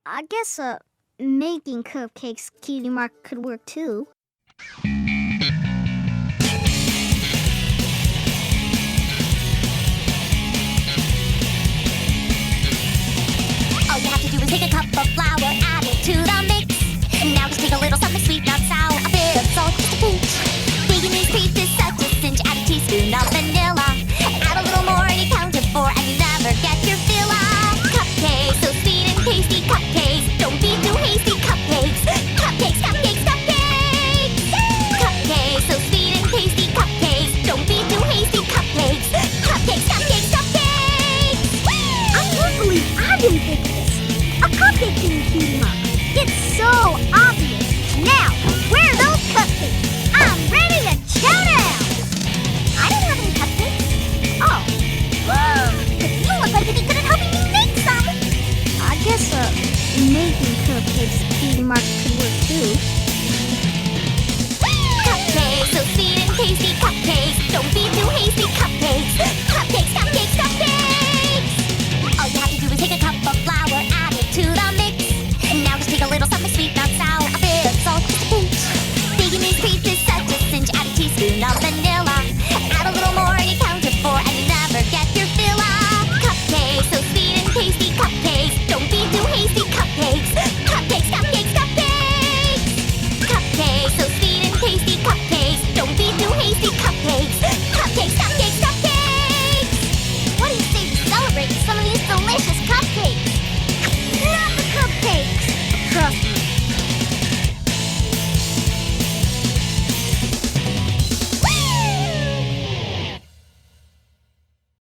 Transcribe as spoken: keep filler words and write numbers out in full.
I guess uh, making cupcakes, Cutie Mark, could work too. All you have to do is take a cup of flour, add it to the mix. Now just take a little something sweet, not sour, a bit of salt, just a pinch. Baking these crepes is such a cinch. Add a teaspoon of vanilla. Add a little more and you count to four, and you never get your fill up. Cupcakes, so sweet and tasty cupcakes. Don't be too hasty, cupcakes. Cupcakes, cupcakes, cupcakes. Cupcakes, so sweet and tasty cupcakes. Don't be too hasty, cupcakes. Cupcakes, cupcakes, cupcakes. I can't believe I didn't think of this. A cupcake thing, Cutie Mark. It's so obvious. Now, where are those cupcakes? I'm ready to chow down. I didn't have any cupcakes. Oh, But you look like you'd be good at helping me make some. I guess uh, making cupcakes, Cutie Mark, could work too. Cupcakes, so sweet and tasty cupcakes. Don't be too hasty, cupcakes.